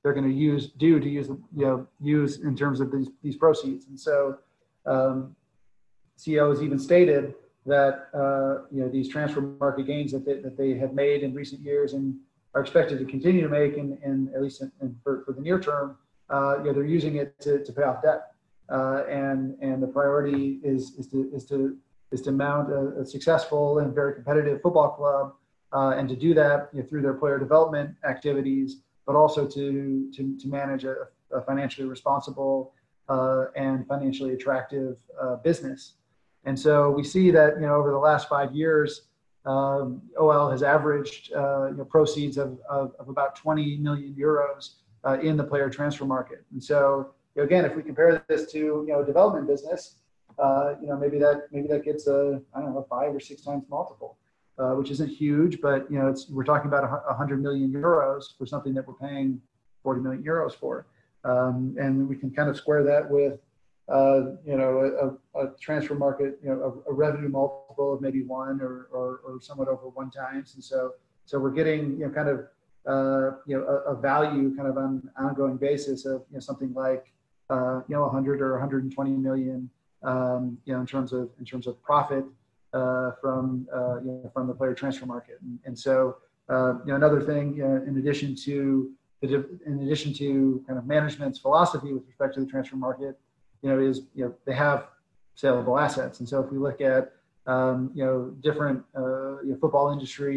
they're going to use do to use you know use in terms of these these proceeds. And so um, C E O has even stated that uh, you know these transfer market gains that they, that they have made in recent years and are expected to continue to make in, in at least in, in for, for the near term, uh, you know they're using it to, to pay off debt, uh, and and the priority is is to is to is to mount a, a successful and very competitive football club, uh, and to do that you know, through their player development activities, but also to to to manage a, a financially responsible uh, and financially attractive uh, business. And so we see that, you know, over the last five years, um, O L has averaged uh, you know, proceeds of, of, of about twenty million euros uh, in the player transfer market. And so, you know, again, if we compare this to, you know, development business, uh, you know, maybe that maybe that gets a, I don't know, five or six times multiple, uh, which isn't huge, but, you know, it's we're talking about a hundred million euros for something that we're paying forty million euros for. Um, and we can kind of square that with Uh, you know, a, a transfer market, you know, a, a revenue multiple of maybe one or, or, or somewhat over one times. And so, so we're getting, you know, kind of, uh, you know, a, a value kind of on an ongoing basis of, you know, something like, uh, you know, one hundred or one hundred twenty million, um, you know, in terms of, in terms of profit, uh, from, uh, you know, from the player transfer market. And, and so, uh, you know, another thing, you know, in addition to, the, in addition to kind of management's philosophy with respect to the transfer market, you know, is, you know, they have saleable assets. And so if we look at, um, you know, different uh, you know, football industry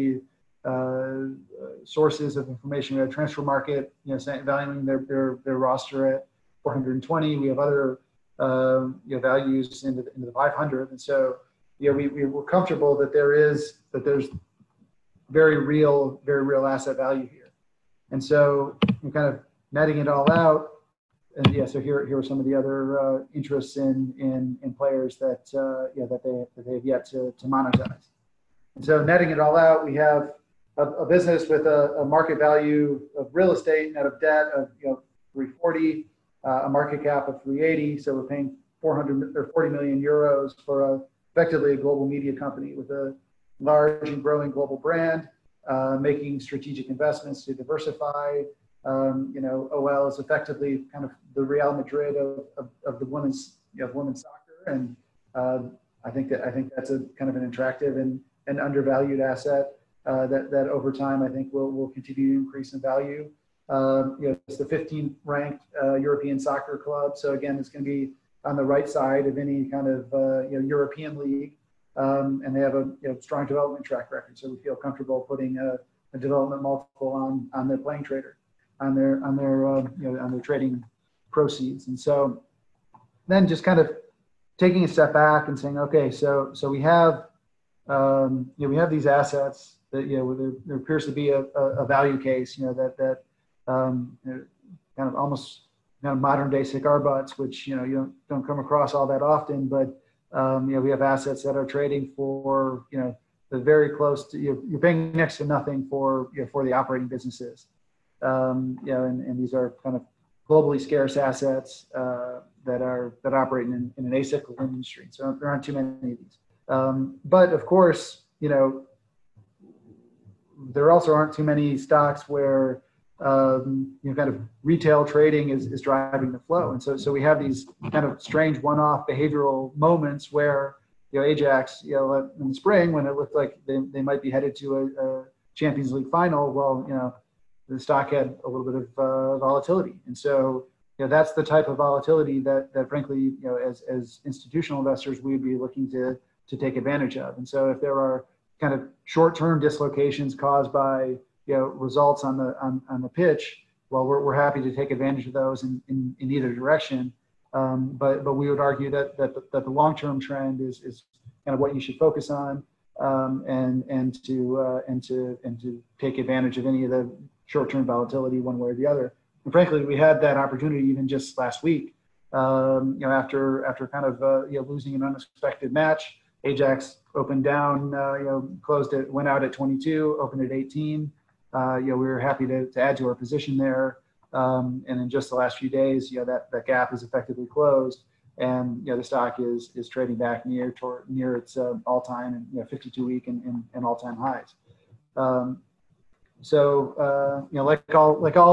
uh, sources of information, we have transfer market, you know, valuing their, their, their roster at four hundred twenty. We have other, um, you know, values into the, into the five hundred. And so, you know, we, we we're comfortable that there is, that there's very real, very real asset value here. And so you're kind of netting it all out. And yeah, so here, here are some of the other uh, interests in, in in players that uh, yeah that they that they've yet to, to monetize. And so netting it all out, we have a, a business with a, a market value of real estate net of debt of you know three forty, uh, a market cap of three eighty. So we're paying four hundred or forty million euros for a, effectively a global media company with a large and growing global brand, uh, making strategic investments to diversify. Um, you know, O L is effectively kind of the Real Madrid of, of, of the women's, you know, women's soccer, and uh, I think that I think that's a kind of an attractive and an undervalued asset uh, that that over time I think will will continue to increase in value. Um, you know, it's the fifteenth ranked uh, European soccer club, so again, it's going to be on the right side of any kind of uh, you know European league, um, and they have a you know, strong development track record, so we feel comfortable putting a, a development multiple on on their playing trader. on their on their uh, you know on their trading proceeds. And so then just kind of taking a step back and saying, okay, so so we have um, you know we have these assets that you know there, there appears to be a, a, a value case, you know that that um, you know, kind of almost kind of modern day cigar butts, which you know you don't don't come across all that often, but um, you know we have assets that are trading for you know the very close to you're, you're paying next to nothing for you know, for the operating businesses. Um, you know, and, and these are kind of globally scarce assets uh, that are that operate in, in an acyclical industry. So there aren't too many of these. Um, but of course, you know, there also aren't too many stocks where um, you know kind of retail trading is, is driving the flow. And so so we have these kind of strange one-off behavioral moments where you know Ajax, you know, in the spring when it looked like they, they might be headed to a, a Champions League final. Well, you know. The stock had a little bit of uh, volatility. And so, you know, that's the type of volatility that, that frankly, you know, as, as institutional investors, we'd be looking to, to take advantage of. And so if there are kind of short-term dislocations caused by, you know, results on the, on, on the pitch, well, we're, we're happy to take advantage of those in, in, in either direction. Um, but, but we would argue that, that, the, that the long-term trend is, is kind of what you should focus on um, and, and to, uh, and to, and to take advantage of any of the short-term volatility one way or the other. And frankly, we had that opportunity even just last week. Um, you know, after after kind of uh, you know losing an unexpected match, Ajax opened down, uh, you know, closed it, went out at twenty-two, opened at eighteen. Uh, you know, we were happy to, to add to our position there. Um, and in just the last few days, you know, that, that gap is effectively closed, and you know the stock is is trading back near toward near its uh, all-time and you know fifty-two week and, and, and all-time highs. Um, So uh, you know, like all like all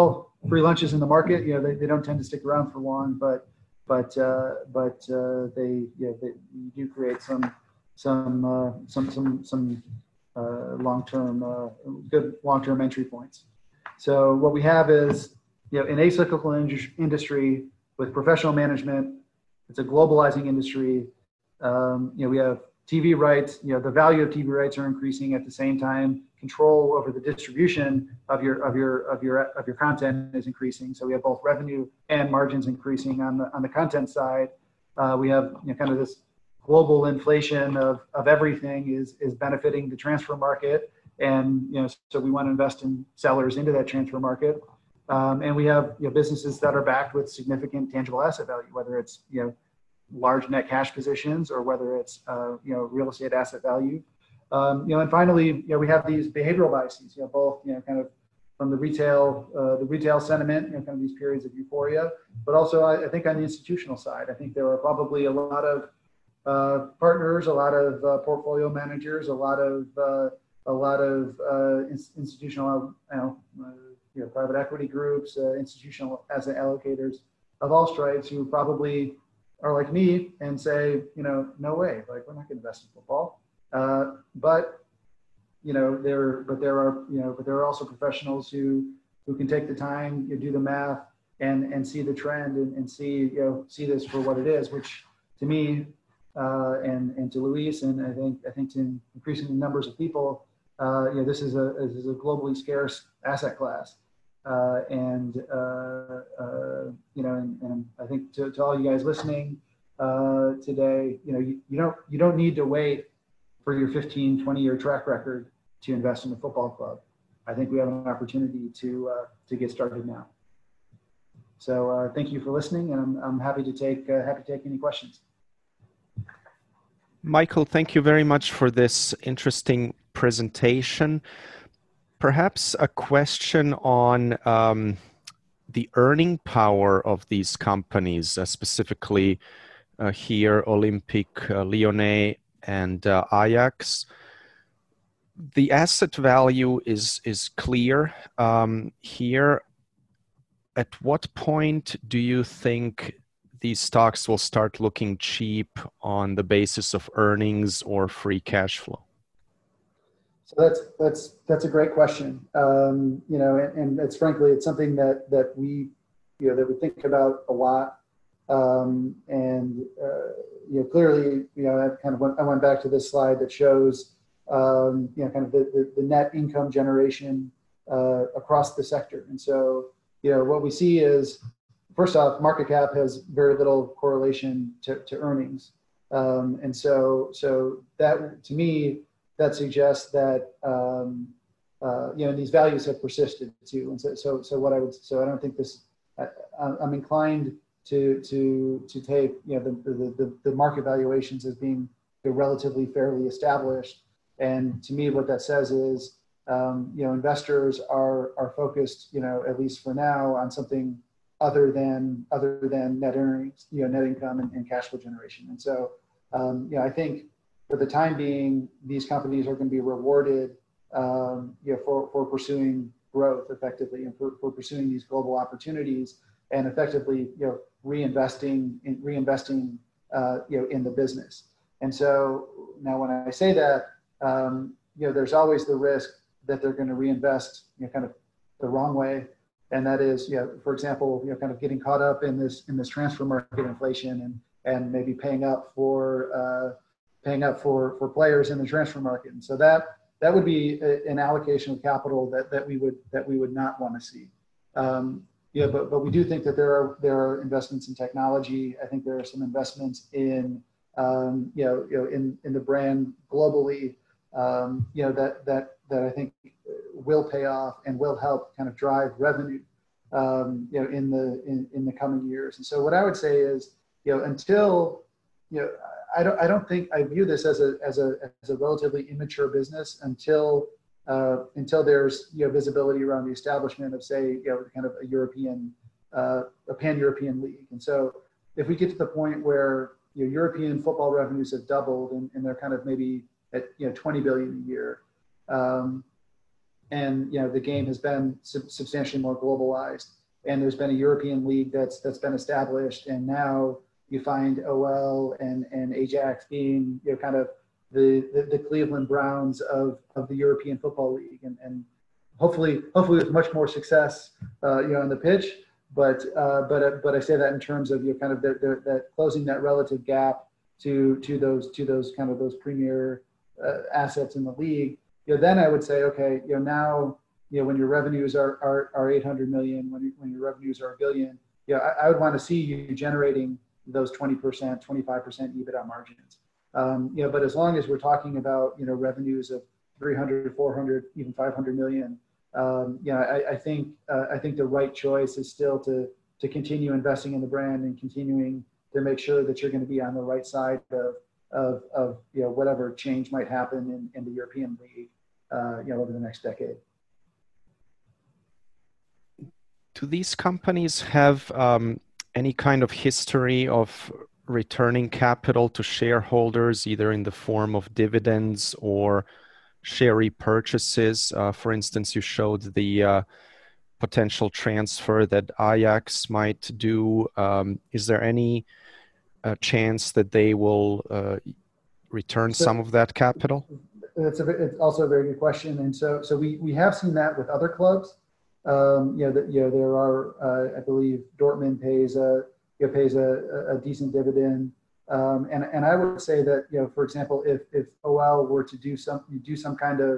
free lunches in the market, you know, they, they don't tend to stick around for long, but but uh, but uh, they, yeah, they you do create some some uh, some some some uh, long-term uh, good long-term entry points. So what we have is, you know, an acyclical industry with professional management. It's a globalizing industry. Um, you know, we have T V rights. You know, the value of T V rights are increasing at the same time. Control over the distribution of your of your of your of your content is increasing. So we have both revenue and margins increasing on the on the content side. Uh, we have, you know, kind of this global inflation of of everything is is benefiting the transfer market, and you know, so we want to invest in sellers into that transfer market. Um, and we have, you know, businesses that are backed with significant tangible asset value, whether it's, you know, large net cash positions or whether it's uh, you know, real estate asset value. Um, you know, and finally, you know, we have these behavioral biases, you know, both, you know, kind of from the retail, uh, the retail sentiment, you know, kind of these periods of euphoria, but also I, I think on the institutional side, I think there are probably a lot of uh, partners, a lot of uh, portfolio managers, a lot of uh, a lot of uh, in- institutional, you know, uh, you know, private equity groups, uh, institutional asset allocators of all stripes who probably are like me and say, you know, no way, like we're not going to invest in football. Uh, but, you know, there, but there are, you know, but there are also professionals who, who can take the time, you know, do the math and, and see the trend and, and see, you know, see this for what it is, which to me, uh, and, and to Luis, and I think, I think to increasing numbers of people, uh, you know, this is a, this is a globally scarce asset class. Uh, and, uh, uh, you know, and, and I think to, to all you guys listening uh, today, you know, you, you don't, you don't need to wait for your fifteen, twenty year track record to invest in a football club. I think we have an opportunity to, uh, to get started now. So uh, thank you for listening, and I'm, I'm happy to take, uh, happy to take any questions. Michael, thank you very much for this interesting presentation. Perhaps a question on um, the earning power of these companies, uh, specifically uh, here, Olympique uh, Lyonnais and uh, Ajax. The asset value is, is clear um, here. At what point do you think these stocks will start looking cheap on the basis of earnings or free cash flow? So that's that's that's a great question. Um, you know, and, and it's frankly it's something that that we, you know, that we think about a lot. Um, and uh, you know, clearly, you know, I kind of went, I went back to this slide that shows um, you know, kind of the, the, the net income generation uh, across the sector. And so, you know, what we see is, first off, market cap has very little correlation to, to earnings. Um, and so, so that to me, that suggests that um, uh, you know, these values have persisted too. And so, so, so what I would, so I don't think this. I, I'm inclined to to to take, you know, the the, the, the market valuations as being relatively fairly established. And to me, what that says is, um, you know, investors are are focused, you know, at least for now, on something other than other than net earnings, you know, net income and, and cash flow generation. And so, um, you know, I think, for the time being, these companies are going to be rewarded, um, you know, for, for pursuing growth effectively and for, for pursuing these global opportunities and effectively, you know, reinvesting in reinvesting, uh, you know, in the business. And so now, when I say that, um, you know, there's always the risk that they're going to reinvest, you know, kind of the wrong way, and that is, you know, for example, you know, kind of getting caught up in this in this transfer market inflation and and maybe paying up for. Uh, paying up for, for players in the transfer market. And so that that would be a, an allocation of capital that, that we would that we would not want to see. Um, yeah, but but we do think that there are there are investments in technology. I think there are some investments in um, you know you know in, in the brand globally. Um, you know that that that I think will pay off and will help kind of drive revenue. Um, you know in the in, in the coming years. And so what I would say is, you know until you know. I don't. I don't think I view this as a as a as a relatively immature business until uh, until there's, you know, visibility around the establishment of, say, you know, kind of a European uh, a pan-European league. And so if we get to the point where, you know, European football revenues have doubled and, and they're kind of maybe at, you know, twenty billion a year, um, and, you know, the game has been sub- substantially more globalized, and there's been a European league that's that's been established, and now you find O L and and Ajax being, you know, kind of the the, the Cleveland Browns of of the European Football League, and and hopefully hopefully with much more success, uh, you know, on the pitch. But uh, but uh, but I say that in terms of, you know, kind of their, their, that closing that relative gap to to those to those kind of those premier uh, assets in the league. You know, then I would say, okay, you know, now, you know, when your revenues are are, are eight hundred million, when you, when your revenues are a billion, you know, I, I would want to see you generating those twenty percent, twenty-five percent EBITDA margins. Um, you know, but as long as we're talking about, you know, revenues of three hundred, four hundred, even five hundred million, um, you know, I, I think uh, I think the right choice is still to to continue investing in the brand and continuing to make sure that you're going to be on the right side of of, of you know, whatever change might happen in, in the European League, uh, you know, over the next decade. Do these companies have um, any kind of history of returning capital to shareholders, either in the form of dividends or share repurchases? Uh, for instance, you showed the uh, potential transfer that Ajax might do. Um, is there any uh, chance that they will uh, return So, some of that capital? It's, a, it's also a very good question. And so so we, we have seen that with other clubs. Um, you know, that, you know, there are, uh, I believe Dortmund pays a, you know, pays a, a decent dividend. Um, and, and I would say that, you know, for example, if, if O L were to do some, do some kind of,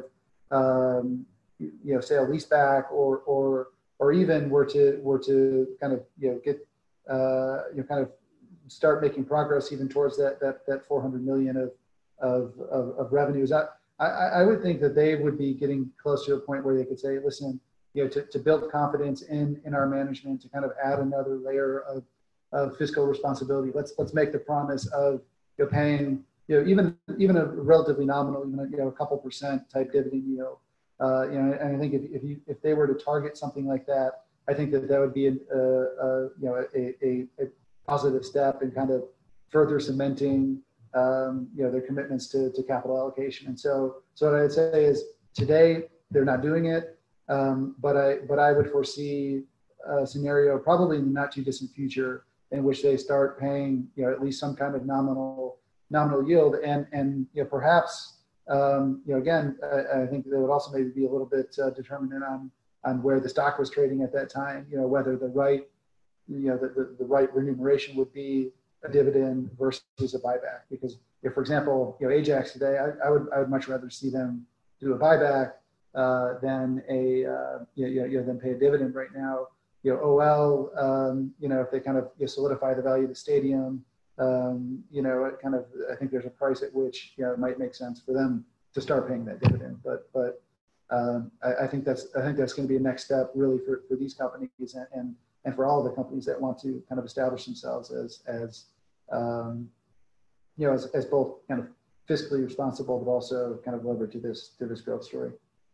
um, you know, say a lease back, or, or, or even were to, were to kind of, you know, get, uh, you know, kind of start making progress even towards that, that, that four hundred million of, of, of, of revenues. I, I, I would think that they would be getting close to a point where they could say, listen, you know, to, to build confidence in, in our management, to kind of add another layer of, of fiscal responsibility. Let's, let's make the promise of, you know, paying, you know, even, even a relatively nominal, even a, you know, a couple percent type dividend yield. Uh, you know, and I think if, if you, if they were to target something like that, I think that that would be a, a, a you know, a, a, a positive step in kind of further cementing, um, you know, their commitments to, to capital allocation. And so, so what I'd say is today they're not doing it. Um, but I but I would foresee a scenario probably in the not too distant future in which they start paying, you know, at least some kind of nominal nominal yield, and and you know, perhaps um, you know, again, I, I think they would also maybe be a little bit uh, determinant on on where the stock was trading at that time. You know, whether the right you know the, the, the right remuneration would be a dividend versus a buyback. Because if, for example, you know, Ajax today, I, I would I would much rather see them do a buyback Uh, than a uh, you know, you know than pay a dividend right now. You know, O L, um, you know, if they kind of, you know, solidify the value of the stadium, um, you know, it kind of, I think there's a price at which, you know, it might make sense for them to start paying that dividend. But but um, I, I think that's I think that's going to be a next step really for, for these companies, and, and and for all of the companies that want to kind of establish themselves as as um, you know as, as both kind of fiscally responsible, but also kind of levered to this to this growth story.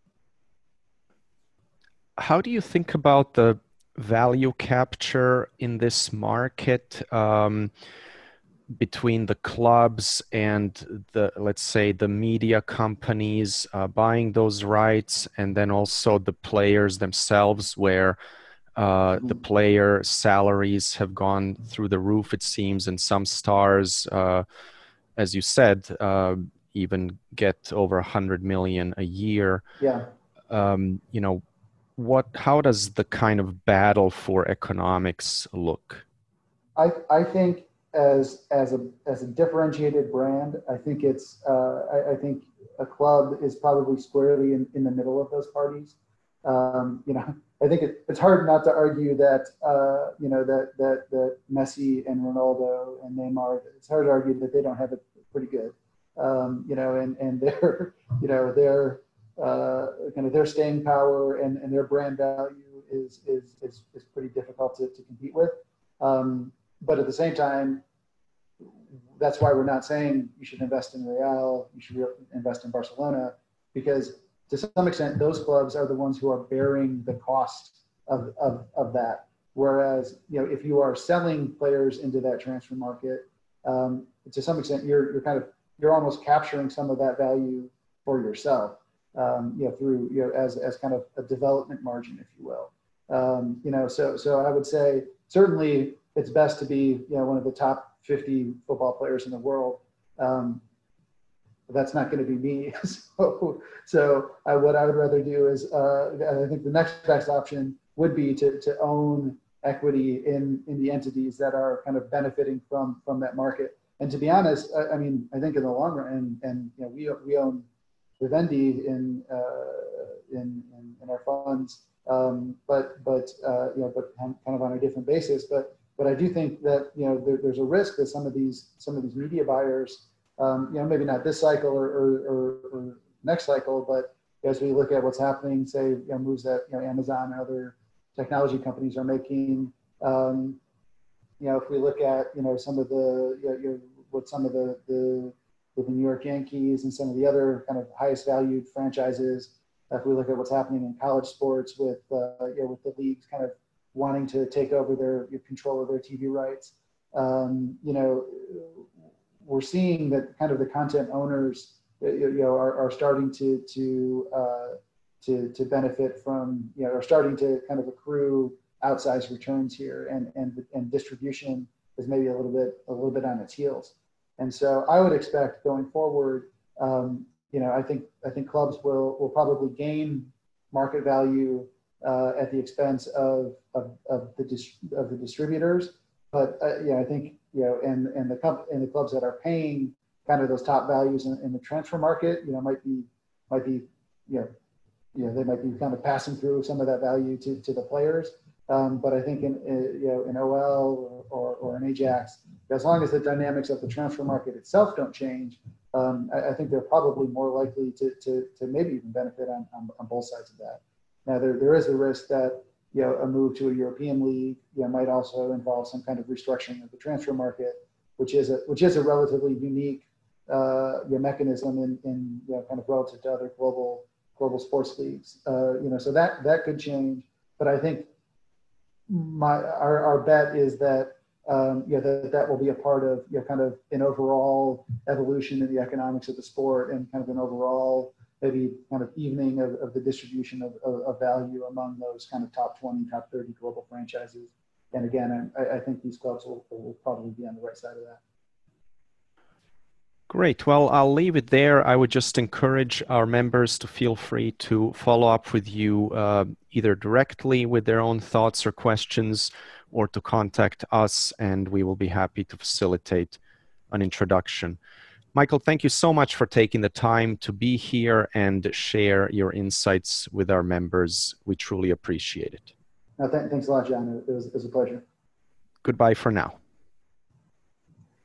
How do you think about the value capture in this market um, between the clubs and the, let's say, the media companies uh, buying those rights, and then also the players themselves, where uh, the player salaries have gone through the roof, it seems, and some stars, uh, as you said, uh, even get over a hundred million a year. Yeah. Um, you know, what? How does the kind of battle for economics look? I I think as as a as a differentiated brand, I think it's uh, I, I think a club is probably squarely in, in the middle of those parties. Um, you know, I think it, it's hard not to argue that uh, you know that that that Messi and Ronaldo and Neymar. It's hard to argue that they don't have it pretty good. Um, you know, and and their you know their uh, kind of their staying power and, and their brand value is is is, is pretty difficult to, to compete with. Um, but at the same time, that's why we're not saying you should invest in Real, you should invest in Barcelona, because to some extent, those clubs are the ones who are bearing the cost of, of, of that. Whereas, you know, if you are selling players into that transfer market, um, to some extent, you're you're kind of you're almost capturing some of that value for yourself, um, you know, through you know as as kind of a development margin, if you will. Um, you know, so so I would say certainly it's best to be, you know, one of the top fifty football players in the world. Um, but that's not going to be me. so so I, what I would rather do is uh, I think the next best option would be to to own equity in in the entities that are kind of benefiting from from that market. And to be honest, I, I mean, I think in the long run, and and you know, we we own Vivendi in uh, in, in in our funds. Um, but but uh, you know, but kind of on a different basis. But but I do think that, you know, there, there's a risk that some of these some of these media buyers, um, you know, maybe not this cycle or or, or, or next cycle, but as we look at what's happening, say, you know, moves that, you know, Amazon and other technology companies are making. Um, you know, if we look at, you know, some of the you know, you know, what some of the the the New York Yankees and some of the other kind of highest valued franchises. If we look at what's happening in college sports with, uh, you know, with the leagues kind of wanting to take over their control of their T V rights, um, you know, we're seeing that kind of the content owners, you know, are, are starting to to uh, to to benefit from, you know, are starting to kind of accrue outsized returns here, and and and distribution is maybe a little bit a little bit on its heels, and so I would expect going forward. Um, You know, I think I think clubs will will probably gain market value uh, at the expense of of, of the dis- of the distributors, but uh, yeah, I think, you know, and and the comp- and the clubs that are paying kind of those top values in, in the transfer market, you know, might be might be you know, you know, they might be kind of passing through some of that value to, to the players. Um, but I think in, in you know, in O L or, or, or in Ajax, as long as the dynamics of the transfer market itself don't change, um, I, I think they're probably more likely to, to, to maybe even benefit on, on, on both sides of that. Now, there, there is a risk that, you know, a move to a European league, you know, might also involve some kind of restructuring of the transfer market, which is a which is a relatively unique uh, you know, mechanism in, in you know, kind of relative to other global global sports leagues. Uh, you know, so that that could change. But I think my our, our bet is that um, you know, that that will be a part of, you know, kind of an overall evolution in the economics of the sport, and kind of an overall maybe kind of evening of, of the distribution of, of, of value among those kind of top twenty, top thirty global franchises. And again, I, I think these clubs will, will probably be on the right side of that. Great. Well, I'll leave it there. I would just encourage our members to feel free to follow up with you uh, either directly with their own thoughts or questions, or to contact us, and we will be happy to facilitate an introduction. Michael, thank you so much for taking the time to be here and share your insights with our members. We truly appreciate it. No, th- thanks a lot, John. It was, it was a pleasure. Goodbye for now.